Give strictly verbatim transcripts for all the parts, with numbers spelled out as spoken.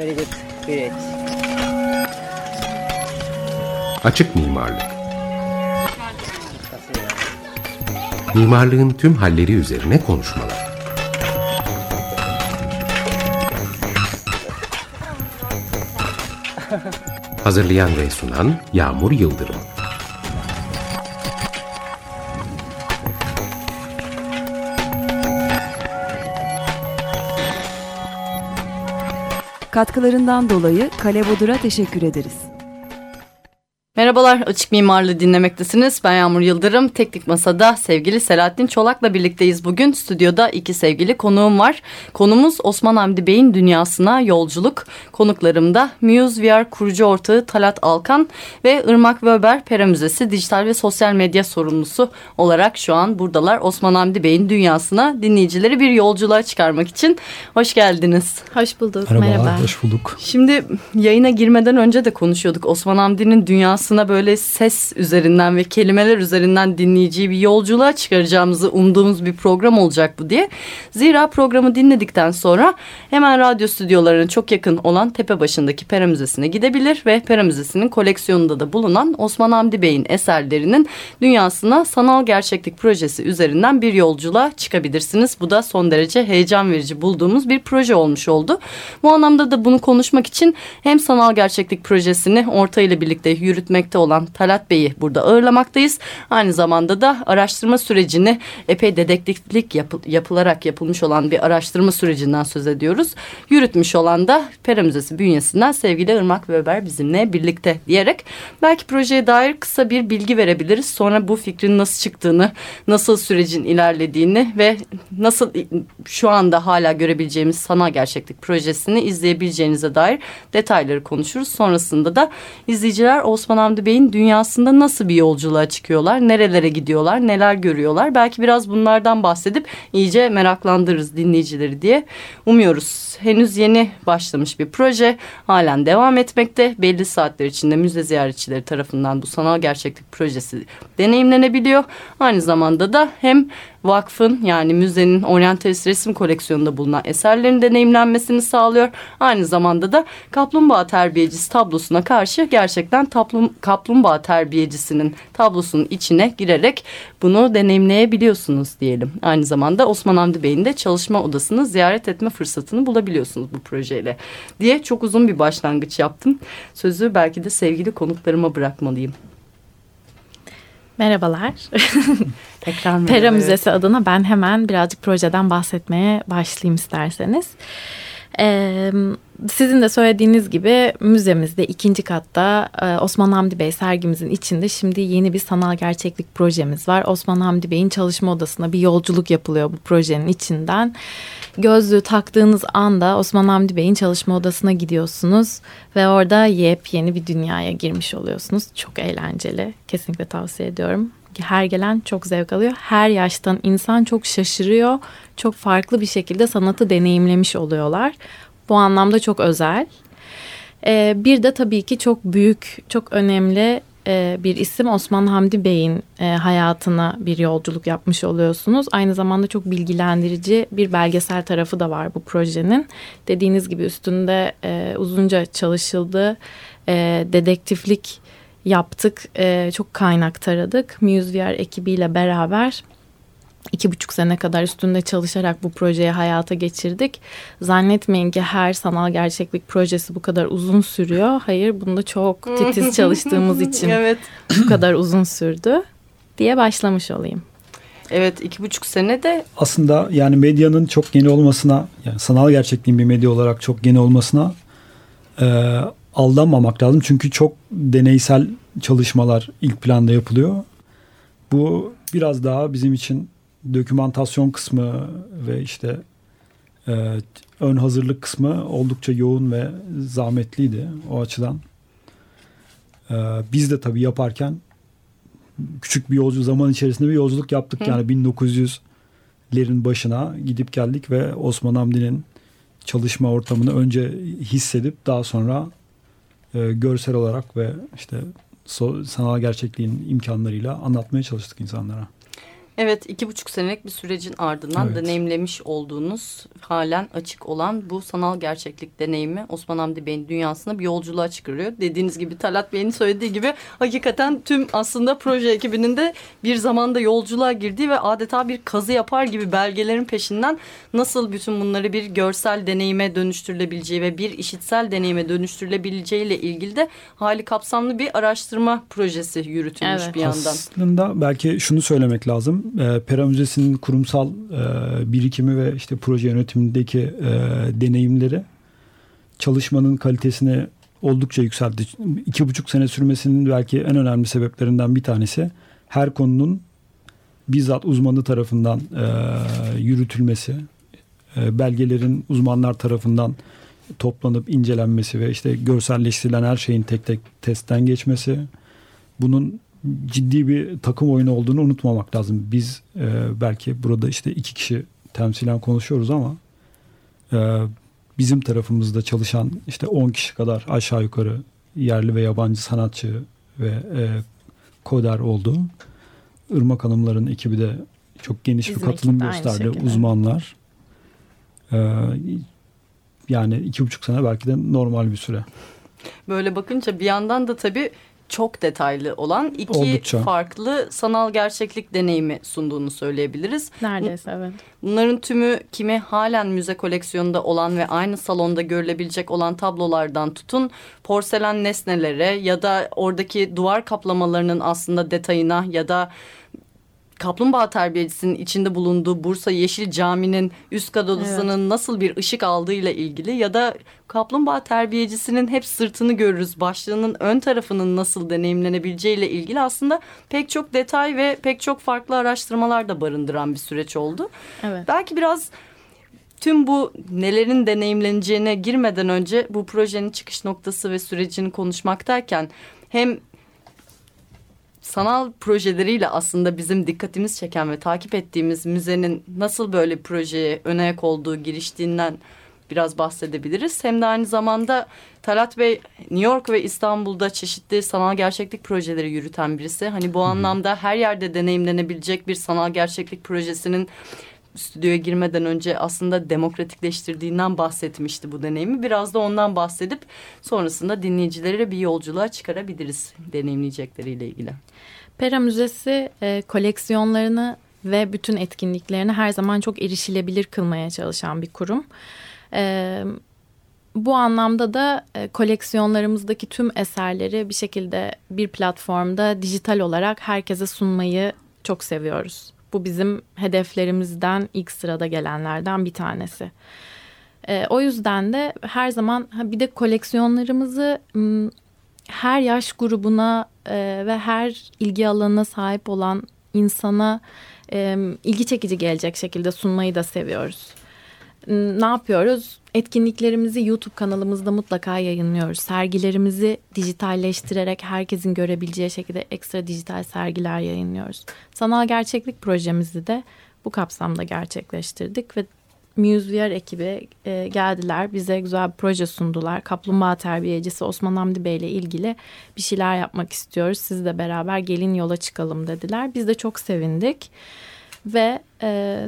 Very good. Great. Açık mimarlık. Mimarlığın tüm halleri üzerine konuşmalar. Hazırlayan ve sunan Yağmur Yıldırım. Katkılarından dolayı Kale Bodur'a teşekkür ederiz. Merhabalar, Açık Mimarlığı dinlemektesiniz. Ben Yağmur Yıldırım. Teknik Masa'da sevgili Selahattin Çolak'la birlikteyiz bugün. Stüdyoda iki sevgili konuğum var. Konumuz Osman Hamdi Bey'in dünyasına yolculuk. Konuklarım da Muse V R kurucu ortağı Talat Alkan ve Irmak Wöber Pera Müzesi dijital ve sosyal medya sorumlusu olarak şu an buradalar. Osman Hamdi Bey'in dünyasına dinleyicileri bir yolculuğa çıkarmak için. Hoş geldiniz. Hoş bulduk. Merhabalar, merhaba. hoş bulduk. Şimdi yayına girmeden önce de konuşuyorduk. Osman Hamdi'nin dünyası aslında böyle ses üzerinden ve kelimeler üzerinden dinleyiciyi bir yolculuğa çıkaracağımızı umduğumuz bir program olacak bu diye. Zira programı dinledikten sonra hemen radyo stüdyolarına çok yakın olan Tepebaşı'ndaki Pera Müzesi'ne gidebilir ve Pera Müzesi'nin koleksiyonunda da bulunan Osman Hamdi Bey'in eserlerinin dünyasına sanal gerçeklik projesi üzerinden bir yolculuğa çıkabilirsiniz. Bu da son derece heyecan verici bulduğumuz bir proje olmuş oldu. Bu anlamda da bunu konuşmak için hem sanal gerçeklik projesini ortağı ile birlikte yürütmek olan Talat Bey'i burada ağırlamaktayız. Aynı zamanda da araştırma sürecini epey dedektiflik yapı, yapılarak yapılmış olan bir araştırma sürecinden söz ediyoruz. Yürütmüş olan da Pera Müzesi bünyesinden sevgili Irmak Wöber bizimle birlikte diyerek belki projeye dair kısa bir bilgi verebiliriz. Sonra bu fikrin nasıl çıktığını, nasıl sürecin ilerlediğini ve nasıl şu anda hala görebileceğimiz sanal gerçeklik projesini izleyebileceğinize dair detayları konuşuruz. Sonrasında da izleyiciler Osman Hamdi Bey'in dünyasında nasıl bir yolculuğa çıkıyorlar, nerelere gidiyorlar, neler görüyorlar. Belki biraz bunlardan bahsedip iyice meraklandırırız dinleyicileri diye umuyoruz. Henüz yeni başlamış bir proje, halen devam etmekte. Belli saatler içinde müze ziyaretçileri tarafından bu sanal gerçeklik projesi deneyimlenebiliyor. Aynı zamanda da hem vakfın yani müzenin oryantalist resim koleksiyonunda bulunan eserlerin deneyimlenmesini sağlıyor. Aynı zamanda da kaplumbağa terbiyecisi tablosuna karşı gerçekten tablum, kaplumbağa terbiyecisinin tablosunun içine girerek bunu deneyimleyebiliyorsunuz diyelim. Aynı zamanda Osman Hamdi Bey'in de çalışma odasını ziyaret etme fırsatını bulabiliyorsunuz bu projeyle diye çok uzun bir başlangıç yaptım. Sözü belki de sevgili konuklarıma bırakmalıyım. Merhabalar. Tekrar merhaba. Pera Müzesi adına ben hemen birazcık projeden bahsetmeye başlayayım isterseniz. Ee, sizin de söylediğiniz gibi müzemizde ikinci katta Osman Hamdi Bey sergimizin içinde şimdi yeni bir sanal gerçeklik projemiz var. Osman Hamdi Bey'in çalışma odasına bir yolculuk yapılıyor bu projenin içinden. Gözlüğü taktığınız anda Osman Hamdi Bey'in çalışma odasına gidiyorsunuz ve orada yepyeni bir dünyaya girmiş oluyorsunuz. Çok eğlenceli. Kesinlikle tavsiye ediyorum. Her gelen çok zevk alıyor. Her yaştan insan çok şaşırıyor. Çok farklı bir şekilde sanatı deneyimlemiş oluyorlar. Bu anlamda çok özel. Ee, bir de tabii ki çok büyük, çok önemli e, bir isim Osman Hamdi Bey'in e, hayatına bir yolculuk yapmış oluyorsunuz. Aynı zamanda çok bilgilendirici bir belgesel tarafı da var bu projenin. Dediğiniz gibi üstünde e, uzunca çalışıldı. E, dedektiflik yaptık. Ee, çok kaynak taradık. Muse V R ekibiyle beraber iki buçuk sene kadar üstünde çalışarak bu projeyi hayata geçirdik. Zannetmeyin ki her sanal gerçeklik projesi bu kadar uzun sürüyor. Hayır, bunda çok titiz çalıştığımız için evet. bu kadar uzun sürdü diye başlamış olayım. Evet, iki buçuk sene de aslında yani medyanın çok yeni olmasına, yani sanal gerçekliğin bir medya olarak çok yeni olmasına e, aldanmamak lazım. Çünkü çok deneysel çalışmalar ilk planda yapılıyor. Bu biraz daha bizim için dokümantasyon kısmı ve işte e, ön hazırlık kısmı oldukça yoğun ve zahmetliydi o açıdan. E, biz de tabii yaparken küçük bir yolculuk, zaman içerisinde bir yolculuk yaptık. Hı. Yani bin dokuz yüzlerin başına gidip geldik ve Osman Hamdi'nin çalışma ortamını önce hissedip daha sonra e, görsel olarak ve işte so, sanal gerçekliğin imkanlarıyla anlatmaya çalıştık insanlara. Evet, iki buçuk senelik bir sürecin ardından Evet. deneyimlemiş olduğunuz, halen açık olan bu sanal gerçeklik deneyimi Osman Hamdi Bey'in dünyasına bir yolculuğa çıkarıyor. Dediğiniz gibi, Talat Bey'in söylediği gibi, hakikaten tüm aslında proje ekibinin de bir zamanda yolculuğa girdiği ve adeta bir kazı yapar gibi belgelerin peşinden nasıl bütün bunları bir görsel deneyime dönüştürülebileceği ve bir işitsel deneyime dönüştürülebileceği ile ilgili de hali kapsamlı bir araştırma projesi yürütülmüş Evet. bir yandan. Aslında belki şunu söylemek lazım. E, Pera Müzesi'nin kurumsal e, birikimi ve işte proje yönetimindeki e, deneyimleri çalışmanın kalitesini oldukça yükseltti. İki buçuk sene sürmesinin belki en önemli sebeplerinden bir tanesi her konunun bizzat uzmanı tarafından e, yürütülmesi, e, belgelerin uzmanlar tarafından toplanıp incelenmesi ve işte görselleştirilen her şeyin tek tek testten geçmesi. Bunun ciddi bir takım oyunu olduğunu unutmamak lazım. Biz e, belki burada işte iki kişi temsilen konuşuyoruz ama e, bizim tarafımızda çalışan işte on kişi kadar aşağı yukarı yerli ve yabancı sanatçı ve e, koder oldu. Irmak Hanımların ekibi de çok geniş Bizim bir katılım ekip de aynı gösterdi. şekilde. Uzmanlar. E, yani iki buçuk sene belki de normal bir süre. Böyle bakınca bir yandan da tabii çok detaylı olan iki Oldukça. farklı sanal gerçeklik deneyimi sunduğunu söyleyebiliriz. Neredeyse evet. Bunların tümü kimi halen müze koleksiyonunda olan ve aynı salonda görülebilecek olan tablolardan tutun porselen nesnelere ya da oradaki duvar kaplamalarının aslında detayına ya da kaplumbağa terbiyecisinin içinde bulunduğu Bursa Yeşil Cami'nin üst kat odasının evet. nasıl bir ışık aldığıyla ilgili ya da kaplumbağa terbiyecisinin hep sırtını görürüz, başlığının ön tarafının nasıl deneyimlenebileceğiyle ilgili aslında pek çok detay ve pek çok farklı araştırmalar da barındıran bir süreç oldu. Evet. Belki biraz tüm bu nelerin deneyimleneceğine girmeden önce bu projenin çıkış noktası ve sürecini konuşmaktayken hem sanal projeleriyle aslında bizim dikkatimiz çeken ve takip ettiğimiz müzenin nasıl böyle bir projeye ön ayak olduğu, giriştiğinden biraz bahsedebiliriz. Hem de aynı zamanda Talat Bey New York ve İstanbul'da çeşitli sanal gerçeklik projeleri yürüten birisi. Hani bu Hı-hı. anlamda her yerde deneyimlenebilecek bir sanal gerçeklik projesinin stüdyoya girmeden önce aslında demokratikleştirdiğinden bahsetmişti bu deneyimi. Biraz da ondan bahsedip sonrasında dinleyicilere bir yolculuğa çıkarabiliriz deneyimleyecekleriyle ilgili. Pera Müzesi e, koleksiyonlarını ve bütün etkinliklerini her zaman çok erişilebilir kılmaya çalışan bir kurum. E, bu anlamda da e, koleksiyonlarımızdaki tüm eserleri bir şekilde bir platformda dijital olarak herkese sunmayı çok seviyoruz. Bu bizim hedeflerimizden ilk sırada gelenlerden bir tanesi. E, o yüzden de her zaman bir de koleksiyonlarımızı m, her yaş grubuna e, ve her ilgi alanına sahip olan insana e, ilgi çekici gelecek şekilde sunmayı da seviyoruz. Ne yapıyoruz? Etkinliklerimizi YouTube kanalımızda mutlaka yayınlıyoruz. Sergilerimizi dijitalleştirerek herkesin görebileceği şekilde ekstra dijital sergiler yayınlıyoruz. Sanal gerçeklik projemizi de bu kapsamda gerçekleştirdik ve MuseVR ekibi e, geldiler. Bize güzel bir proje sundular. Kaplumbağa terbiyecisi Osman Hamdi Bey ile ilgili bir şeyler yapmak istiyoruz. Siz de beraber gelin yola çıkalım dediler. Biz de çok sevindik ve E,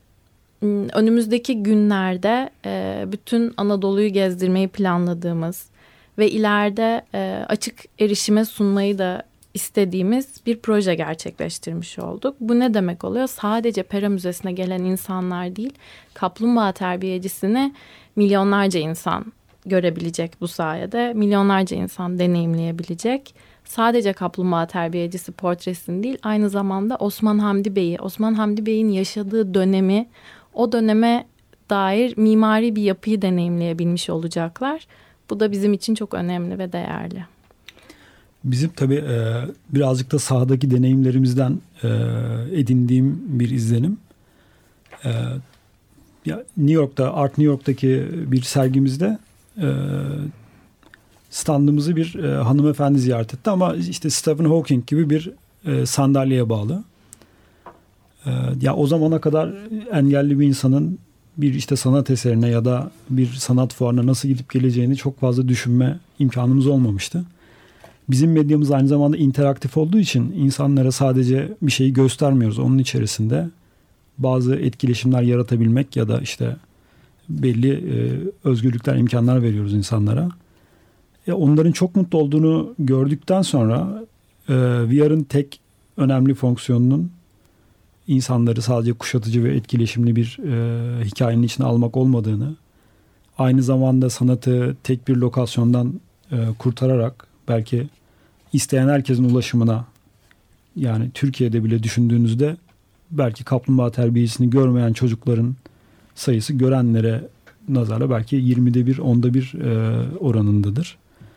önümüzdeki günlerde e, bütün Anadolu'yu gezdirmeyi planladığımız ve ileride e, açık erişime sunmayı da istediğimiz bir proje gerçekleştirmiş olduk. Bu ne demek oluyor? Sadece Pera Müzesi'ne gelen insanlar değil, kaplumbağa terbiyecisini milyonlarca insan görebilecek bu sayede. Milyonlarca insan deneyimleyebilecek. Sadece kaplumbağa terbiyecisi portresini değil, aynı zamanda Osman Hamdi Bey'i, Osman Hamdi Bey'in yaşadığı dönemi, o döneme dair mimari bir yapıyı deneyimleyebilmiş olacaklar. Bu da bizim için çok önemli ve değerli. Bizim tabii e, birazcık da sahadaki deneyimlerimizden e, edindiğim bir izlenim. E, ya New York'ta, Art New York'taki bir sergimizde e, standımızı bir e, hanımefendi ziyaret etti ama işte Stephen Hawking gibi bir e, sandalyeye bağlı. Ya o zamana kadar engelli bir insanın bir işte sanat eserine ya da bir sanat fuarına nasıl gidip geleceğini çok fazla düşünme imkanımız olmamıştı. bizim medyamız aynı zamanda interaktif olduğu için insanlara sadece bir şeyi göstermiyoruz. Onun içerisinde bazı etkileşimler yaratabilmek ya da işte belli e, özgürlükler, imkanlar veriyoruz insanlara. E, onların çok mutlu olduğunu gördükten sonra e, V R'ın tek önemli fonksiyonunun insanları sadece kuşatıcı ve etkileşimli bir e, hikayenin içine almak olmadığını, aynı zamanda sanatı tek bir lokasyondan e, kurtararak belki isteyen herkesin ulaşımına, yani Türkiye'de bile düşündüğünüzde belki kaplumbağa terbiyesini görmeyen çocukların sayısı görenlere nazarla belki yirmide bir, onda bir e, oranındadır.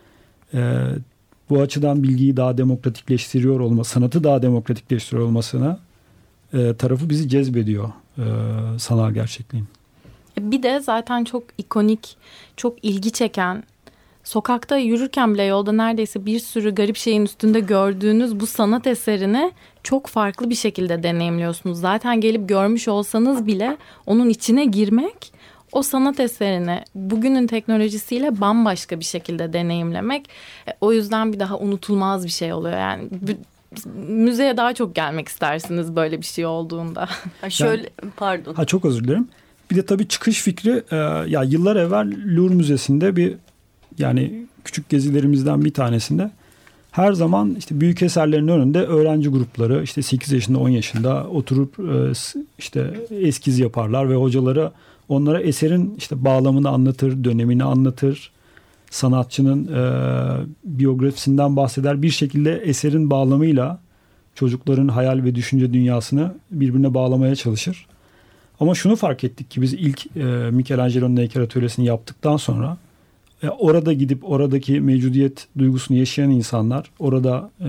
E, bu açıdan bilgiyi daha demokratikleştiriyor olması, sanatı daha demokratikleştiriyor olmasına e, tarafı bizi cezbediyor e, sanal gerçekliğin. Bir de zaten çok ikonik, çok ilgi çeken, sokakta yürürken bile yolda neredeyse bir sürü garip şeyin üstünde gördüğünüz bu sanat eserini çok farklı bir şekilde deneyimliyorsunuz. Zaten gelip görmüş olsanız bile onun içine girmek, o sanat eserini bugünün teknolojisiyle bambaşka bir şekilde deneyimlemek, o yüzden bir daha unutulmaz bir şey oluyor. Yani müzeye daha çok gelmek istersiniz böyle bir şey olduğunda. Ha şöyle, pardon. Ha, çok özür dilerim. Bir de tabii çıkış fikri e, ya yıllar evvel Louvre Müzesi'nde bir, yani küçük gezilerimizden bir tanesinde her zaman işte büyük eserlerin önünde öğrenci grupları işte sekiz yaşında on yaşında oturup e, işte eskiz yaparlar ve hocaları onlara eserin işte bağlamını anlatır, dönemini anlatır, sanatçının e, biyografisinden bahseder, bir şekilde eserin bağlamıyla çocukların hayal ve düşünce dünyasını birbirine bağlamaya çalışır. Ama şunu fark ettik ki biz ilk e, Michelangelo'nun heykel atölyesini yaptıktan sonra e, orada gidip oradaki mevcudiyet duygusunu yaşayan insanlar, orada e,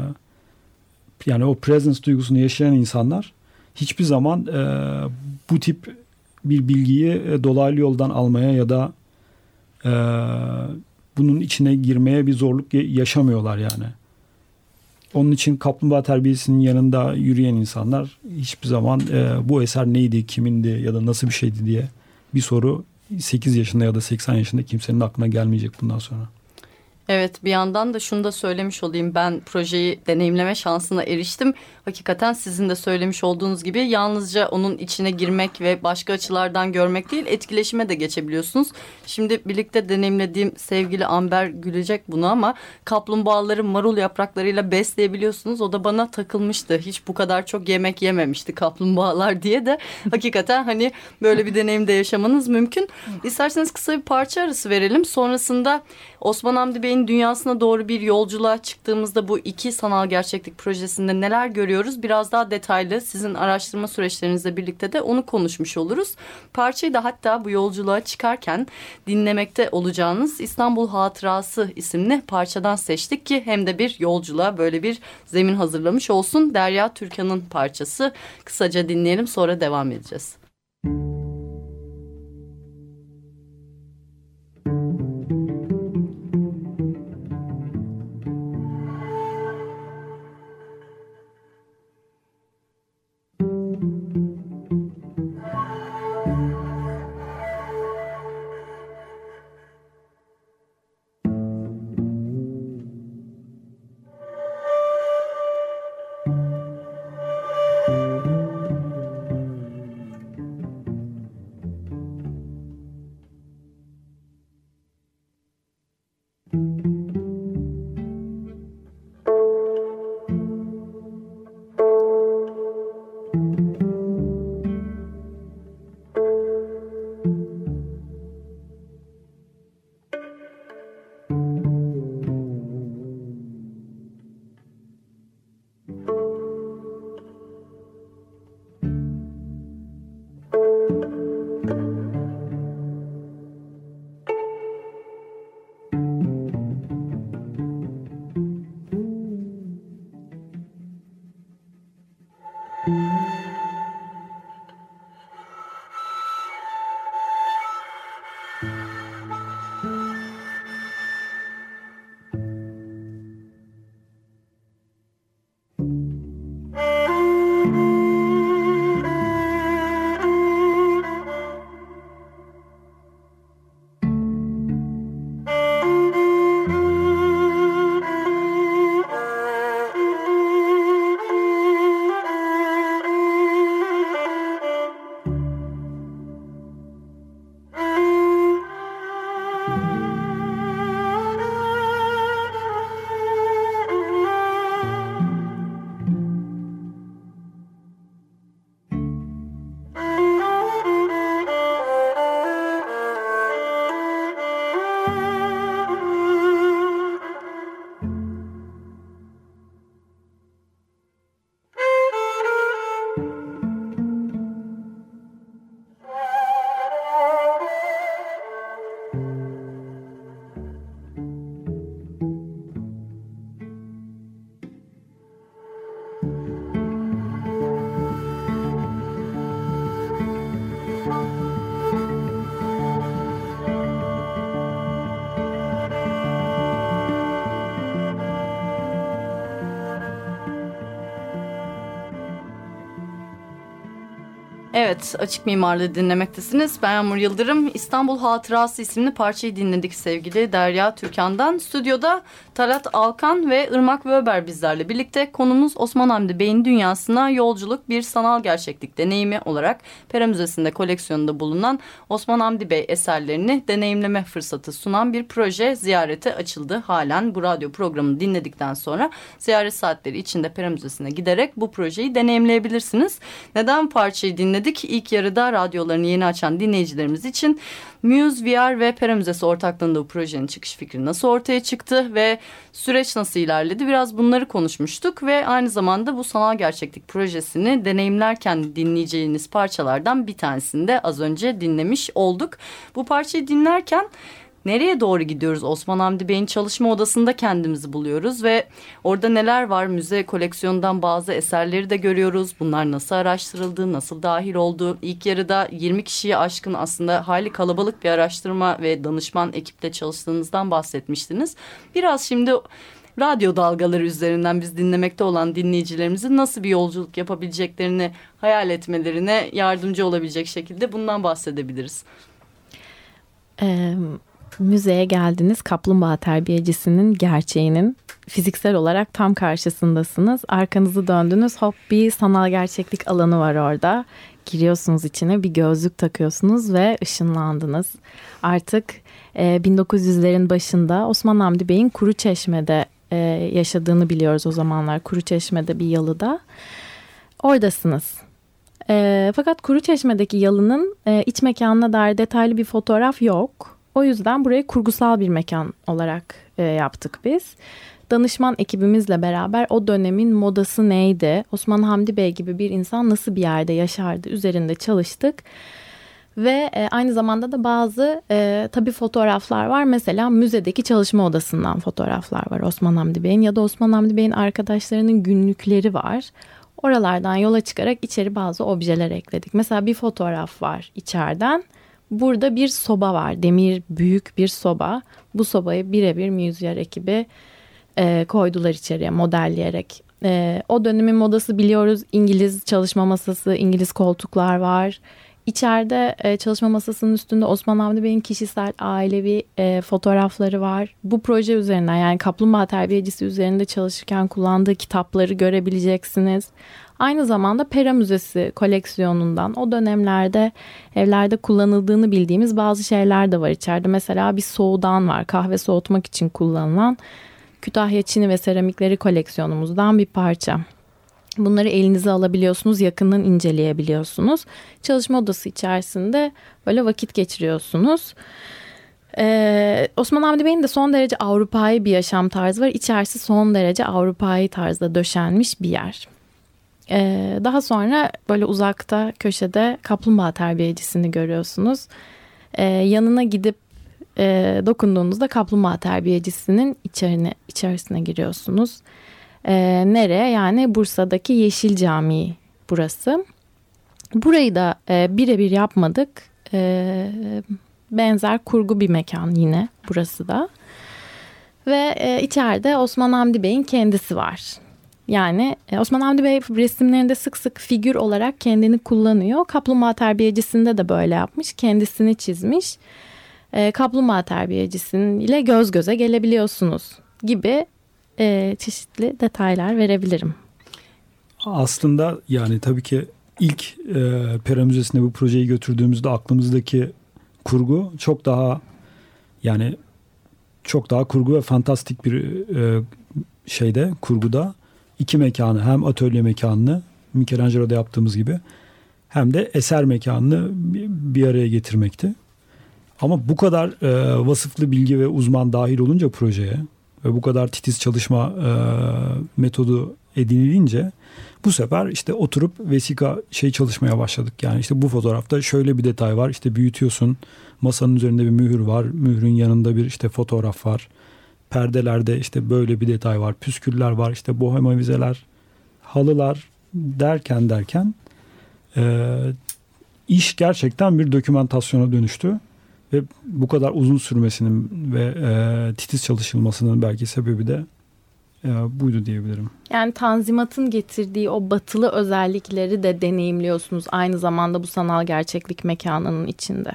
yani o presence duygusunu yaşayan insanlar hiçbir zaman e, bu tip bir bilgiyi e, dolaylı yoldan almaya ya da e, bunun içine girmeye bir zorluk yaşamıyorlar yani. Onun için kaplumbağa terbiyesinin yanında yürüyen insanlar hiçbir zaman e, bu eser neydi, kimindi ya da nasıl bir şeydi diye bir soru sekiz yaşında ya da seksen yaşında kimsenin aklına gelmeyecek bundan sonra. Evet, bir yandan da şunu da söylemiş olayım. Ben projeyi deneyimleme şansına eriştim. Hakikaten sizin de söylemiş olduğunuz gibi yalnızca onun içine girmek ve başka açılardan görmek değil, etkileşime de geçebiliyorsunuz. Şimdi birlikte deneyimlediğim sevgili Amber gülecek buna ama kaplumbağaları marul yapraklarıyla besleyebiliyorsunuz. O da bana takılmıştı. Hiç bu kadar çok yemek yememişti kaplumbağalar diye de. Hakikaten hani böyle bir deneyimde yaşamanız mümkün. İsterseniz kısa bir parça arası verelim. Sonrasında Osman Hamdi Bey'in dünyasına doğru bir yolculuğa çıktığımızda bu iki sanal gerçeklik projesinde neler görüyoruz? Biraz daha detaylı sizin araştırma süreçlerinizle birlikte de onu konuşmuş oluruz. Parçayı da hatta bu yolculuğa çıkarken dinlemekte olacağınız İstanbul Hatırası isimli parçadan seçtik ki hem de bir yolculuğa böyle bir zemin hazırlamış olsun. Derya Türkan'ın parçası. Kısaca dinleyelim, sonra devam edeceğiz. Evet, Açık Mimarlığı dinlemektesiniz. Ben Yağmur Yıldırım. İstanbul Hatırası isimli parçayı dinledik sevgili Derya Türkan'dan. Stüdyoda Talat Alkan ve Irmak Vöber bizlerle birlikte. Konumuz Osman Hamdi Bey'in dünyasına yolculuk, bir sanal gerçeklik deneyimi olarak Pera Müzesi'nde koleksiyonunda bulunan Osman Hamdi Bey eserlerini deneyimleme fırsatı sunan bir proje ziyarete açıldı. Halen bu radyo programını dinledikten sonra ziyaret saatleri içinde Pera Müzesi'ne giderek bu projeyi deneyimleyebilirsiniz. Neden parçayı dinledik? İlk yarıda radyolarını yeni açan dinleyicilerimiz için Muse V R ve Pera Müzesi ortaklığında bu projenin çıkış fikri nasıl ortaya çıktı ve süreç nasıl ilerledi, biraz bunları konuşmuştuk ve aynı zamanda bu sanal gerçeklik projesini deneyimlerken dinleyeceğiniz parçalardan bir tanesini de az önce dinlemiş olduk. Bu parçayı dinlerken nereye doğru gidiyoruz? Osman Hamdi Bey'in çalışma odasında kendimizi buluyoruz ve orada neler var? Müze koleksiyonundan bazı eserleri de görüyoruz. Bunlar nasıl araştırıldı, nasıl dahil oldu? İlk yarıda yirmi kişiye aşkın aslında hali kalabalık bir araştırma ve danışman ekiple çalıştığınızdan bahsetmiştiniz. Biraz şimdi radyo dalgaları üzerinden biz dinlemekte olan dinleyicilerimizin nasıl bir yolculuk yapabileceklerini hayal etmelerine yardımcı olabilecek şekilde bundan bahsedebiliriz. Evet. Müzeye geldiniz, kaplumbağa terbiyecisinin gerçeğinin fiziksel olarak tam karşısındasınız. Arkanızı döndünüz, hop bir sanal gerçeklik alanı var orada. Giriyorsunuz içine, bir gözlük takıyorsunuz ve ışınlandınız. Artık e, bin dokuz yüzlerin başında Osman Hamdi Bey'in Kuruçeşme'de e, yaşadığını biliyoruz o zamanlar. Kuruçeşme'de bir yalıda. Oradasınız. E, fakat Kuruçeşme'deki yalının e, iç mekanına dair detaylı bir fotoğraf yok. O yüzden burayı kurgusal bir mekan olarak e, yaptık biz. Danışman ekibimizle beraber o dönemin modası neydi? Osman Hamdi Bey gibi bir insan nasıl bir yerde yaşardı? Üzerinde çalıştık. Ve e, aynı zamanda da bazı e, tabii fotoğraflar var. Mesela müzedeki çalışma odasından fotoğraflar var Osman Hamdi Bey'in. Ya da Osman Hamdi Bey'in arkadaşlarının günlükleri var. Oralardan yola çıkarak içeri bazı objeler ekledik. Mesela bir fotoğraf var içeriden. Burada bir soba var. Demir büyük bir soba. Bu sobayı birebir Muse V R ekibi e, koydular içeriye modelleyerek. E, o dönemin modası biliyoruz. İngiliz çalışma masası, İngiliz koltuklar var. İçeride e, çalışma masasının üstünde Osman Hamdi Bey'in kişisel ailevi e, fotoğrafları var. Bu proje üzerinden, yani kaplumbağa terbiyecisi üzerinde çalışırken kullandığı kitapları görebileceksiniz. Aynı zamanda Pera Müzesi koleksiyonundan o dönemlerde evlerde kullanıldığını bildiğimiz bazı şeyler de var içeride. Mesela bir soğudan var, kahve soğutmak için kullanılan Kütahya Çini ve Seramikleri koleksiyonumuzdan bir parça. Bunları elinize alabiliyorsunuz, yakından inceleyebiliyorsunuz. Çalışma odası içerisinde böyle vakit geçiriyorsunuz. Ee, Osman Hamdi Bey'in de son derece Avrupa'yı bir yaşam tarzı var. İçerisi son derece Avrupa'yı tarzda döşenmiş bir yer. Ee, daha sonra böyle uzakta köşede kaplumbağa terbiyecisini görüyorsunuz. Ee, yanına gidip e, dokunduğunuzda kaplumbağa terbiyecisinin içerine, içerisine giriyorsunuz. Ee, nereye? Yani Bursa'daki Yeşil Camii burası. Burayı da e, birebir yapmadık. E, benzer kurgu bir mekan yine burası da. Ve e, içeride Osman Hamdi Bey'in kendisi var. Yani e, Osman Hamdi Bey resimlerinde sık sık figür olarak kendini kullanıyor. Kaplumbağa terbiyecisinde de böyle yapmış. Kendisini çizmiş. E, kaplumbağa terbiyecisiniyle göz göze gelebiliyorsunuz gibi e, çeşitli detaylar verebilirim. Aslında yani tabii ki ilk e, Pera Müzesi'ne bu projeyi götürdüğümüzde aklımızdaki kurgu çok daha yani çok daha kurgu ve fantastik bir e, şeyde kurguda iki mekanı, hem atölye mekanını Michelangelo'da yaptığımız gibi hem de eser mekanını bir araya getirmekti. Ama bu kadar e, vasıflı bilgi ve uzman dahil olunca projeye ve bu kadar titiz çalışma e, metodu edinilince bu sefer işte oturup vesika şey çalışmaya başladık. Yani işte bu fotoğrafta şöyle bir detay var. İşte büyütüyorsun. Masanın üzerinde bir mühür var. Mührün yanında bir işte fotoğraf var. Perdelerde işte böyle bir detay var. Püsküller var. İşte bohem avizeler, halılar derken derken e, iş gerçekten bir dokümantasyona dönüştü. Ve bu kadar uzun sürmesinin ve e, titiz çalışılmasının belki sebebi de e, buydu diyebilirim. Yani Tanzimat'ın getirdiği o batılı özellikleri de deneyimliyorsunuz aynı zamanda bu sanal gerçeklik mekanının içinde.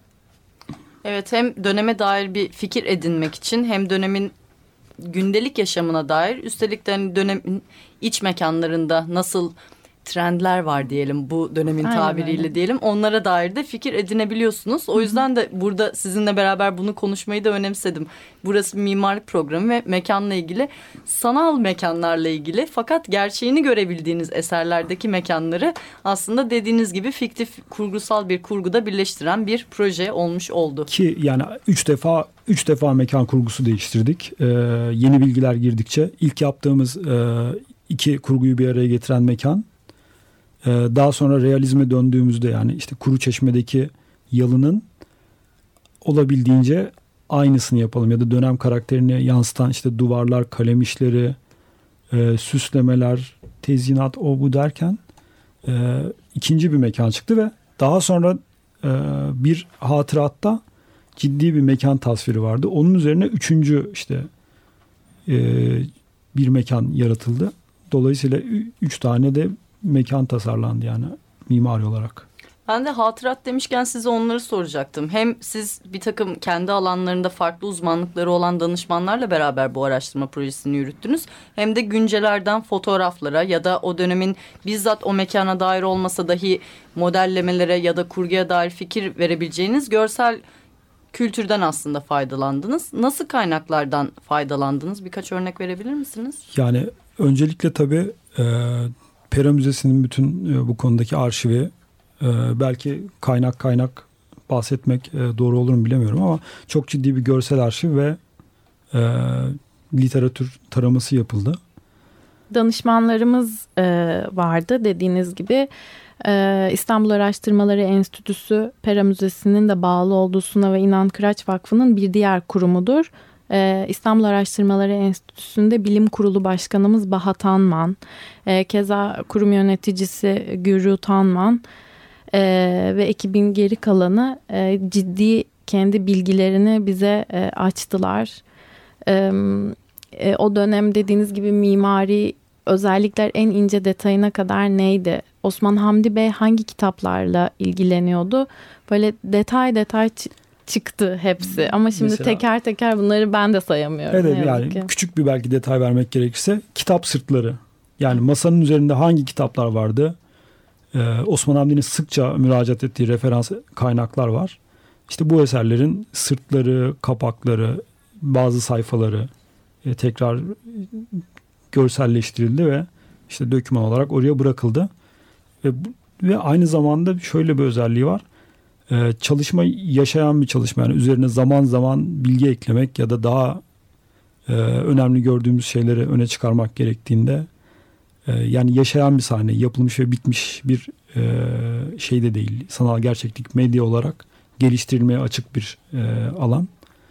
Evet, hem döneme dair bir fikir edinmek için hem dönemin gündelik yaşamına dair, üstelik de hani dönemin iç mekanlarında nasıl trendler var diyelim, bu dönemin Aynen tabiriyle öyle. diyelim, onlara dair de fikir edinebiliyorsunuz. O yüzden de burada sizinle beraber bunu konuşmayı da önemsedim. Burası bir mimarlık programı ve mekanla ilgili, sanal mekanlarla ilgili, fakat gerçeğini görebildiğiniz eserlerdeki mekanları aslında dediğiniz gibi fiktif, kurgusal bir kurguda birleştiren bir proje olmuş oldu. Ki yani üç defa üç defa mekan kurgusu değiştirdik. Ee, yeni bilgiler girdikçe ilk yaptığımız e, iki kurguyu bir araya getiren mekan, e, daha sonra realizme döndüğümüzde, yani işte Kuruçeşme'deki yalının olabildiğince aynısını yapalım ya da dönem karakterini yansıtan işte duvarlar, kalem işleri, e, süslemeler, tezyinat, o bu derken e, ikinci bir mekan çıktı ve daha sonra e, bir hatıratta ciddi bir mekan tasviri vardı. Onun üzerine üçüncü işte e, bir mekan yaratıldı. Dolayısıyla üç tane de mekan tasarlandı yani mimari olarak. Ben de hatırat demişken size onları soracaktım. Hem siz bir takım kendi alanlarında farklı uzmanlıkları olan danışmanlarla beraber bu araştırma projesini yürüttünüz. Hem de güncelerden fotoğraflara ya da o dönemin bizzat o mekana dair olmasa dahi modellemelere ya da kurguya dair fikir verebileceğiniz görsel kültürden aslında faydalandınız. Nasıl kaynaklardan faydalandınız? Birkaç örnek verebilir misiniz? Yani öncelikle tabii e, Pera Müzesi'nin bütün e, bu konudaki arşivi, e, belki kaynak kaynak bahsetmek e, doğru olur mu bilemiyorum ama çok ciddi bir görsel arşiv ve e, literatür taraması yapıldı. Danışmanlarımız e, vardı dediğiniz gibi. Ee, İstanbul Araştırmaları Enstitüsü, Pera Müzesi'nin de bağlı olduğu Suna ve İnan Kıraç Vakfı'nın bir diğer kurumudur. Ee, İstanbul Araştırmaları Enstitüsü'nde Bilim Kurulu Başkanımız Baha Tanman, ee, keza kurum yöneticisi Gürru Tanman ee, ve ekibin geri kalanı e, ciddi kendi bilgilerini bize e, açtılar. Ee, e, o dönem dediğiniz gibi mimari özellikler en ince detayına kadar neydi? Osman Hamdi Bey hangi kitaplarla ilgileniyordu? Böyle detay detay ç- çıktı hepsi. Ama şimdi Mesela, teker teker bunları ben de sayamıyorum. Evet, yani ki. küçük bir belki detay vermek gerekirse kitap sırtları. Yani masanın üzerinde hangi kitaplar vardı? Ee, Osman Hamdi'nin sıkça müracaat ettiği referans kaynaklar var. İşte bu eserlerin sırtları, kapakları, bazı sayfaları e, tekrar görselleştirildi ve işte doküman olarak oraya bırakıldı. Ve, ve aynı zamanda şöyle bir özelliği var. Ee, çalışma yaşayan bir çalışma. Yani üzerine zaman zaman bilgi eklemek ya da daha e, önemli gördüğümüz şeyleri öne çıkarmak gerektiğinde e, yani yaşayan bir sahne, yapılmış ve bitmiş bir e, şey de değil. Sanal gerçeklik medya olarak geliştirilmeye açık bir e, alan.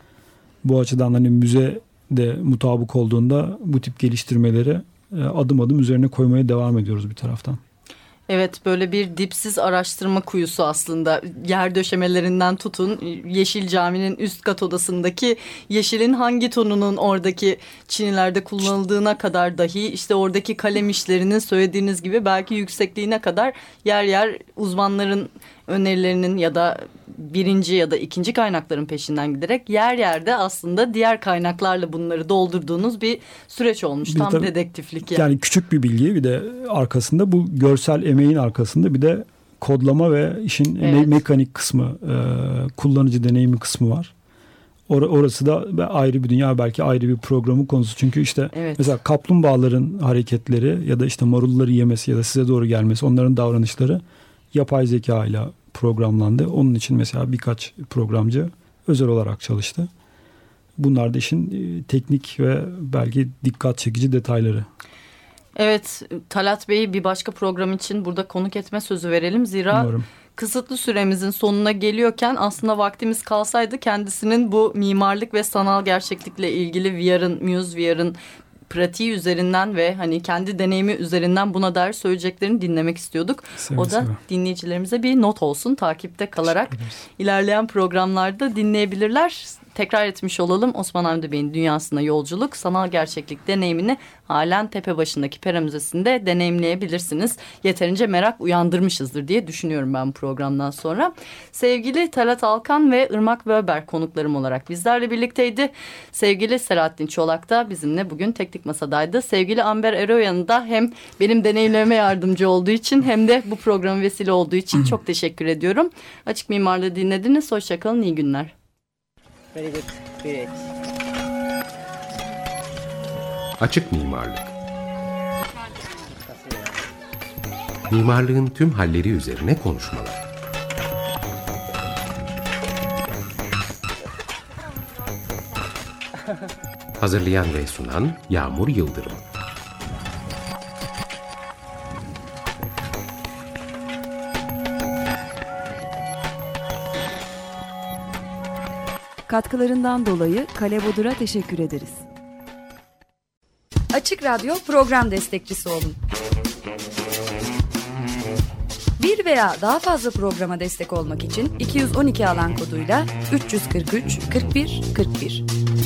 Bu açıdan hani müze de mutabık olduğunda bu tip geliştirmeleri e, adım adım üzerine koymaya devam ediyoruz bir taraftan. Evet, böyle bir dipsiz araştırma kuyusu aslında. Yer döşemelerinden tutun, Yeşil Cami'nin üst kat odasındaki yeşilin hangi tonunun oradaki çinilerde kullanıldığına kadar dahi, işte oradaki kalem işlerinin söylediğiniz gibi belki yüksekliğine kadar yer yer uzmanların önerilerinin ya da birinci ya da ikinci kaynakların peşinden giderek yer yerde aslında diğer kaynaklarla bunları doldurduğunuz bir süreç olmuş. Bir Tam tabii, dedektiflik yani. Yani küçük bir bilgi, bir de arkasında bu görsel emeğin arkasında bir de kodlama ve işin Evet. me- mekanik kısmı, e, kullanıcı deneyimi kısmı var. Or- orası da ayrı bir dünya, belki ayrı bir programın konusu. Çünkü işte Evet. mesela kaplumbağaların hareketleri ya da işte marulları yemesi ya da size doğru gelmesi, onların davranışları yapay zeka ile programlandı. Onun için mesela birkaç programcı özel olarak çalıştı. Bunlar da işin teknik ve belki dikkat çekici detayları. Evet, Talat Bey'i bir başka program için burada konuk etme sözü verelim. Zira Umarım. kısıtlı süremizin sonuna geliyorken aslında vaktimiz kalsaydı kendisinin bu mimarlık ve sanal gerçeklikle ilgili V R'ın, Muse V R'ın pratiği üzerinden ve hani kendi deneyimi üzerinden buna dair söyleyeceklerini dinlemek istiyorduk. Seve o da seve. dinleyicilerimize bir not olsun. Takipte kalarak ilerleyen programlarda dinleyebilirler. tekrar etmiş olalım. Osman Hamdi Bey'in dünyasına yolculuk, sanal gerçeklik deneyimini halen Tepebaşı'ndaki Pera Müzesi'nde deneyimleyebilirsiniz. Yeterince merak uyandırmışızdır diye düşünüyorum ben bu programdan sonra. Sevgili Talat Alkan ve Irmak Wöber konuklarım olarak bizlerle birlikteydi. Sevgili Selahattin Çolak da bizimle bugün Teknik Masa'daydı. Sevgili Amber Eroyan'ı da hem benim deneyimlerime yardımcı olduğu için hem de bu programın vesile olduğu için çok teşekkür ediyorum. Açık Mimarlığı dinlediniz. Hoşçakalın, iyi günler. Very good. Great. Açık Mimarlık. Mimarlığın tüm halleri üzerine konuşmalar. Hazırlayan ve sunan Yağmur Yıldırım. Katkılarından dolayı Kale Bodur'a teşekkür ederiz. Açık Radyo program destekçisi olun. Bir veya daha fazla programa destek olmak için iki yüz on iki alan koduyla üç yüz kırk üç kırk bir kırk bir.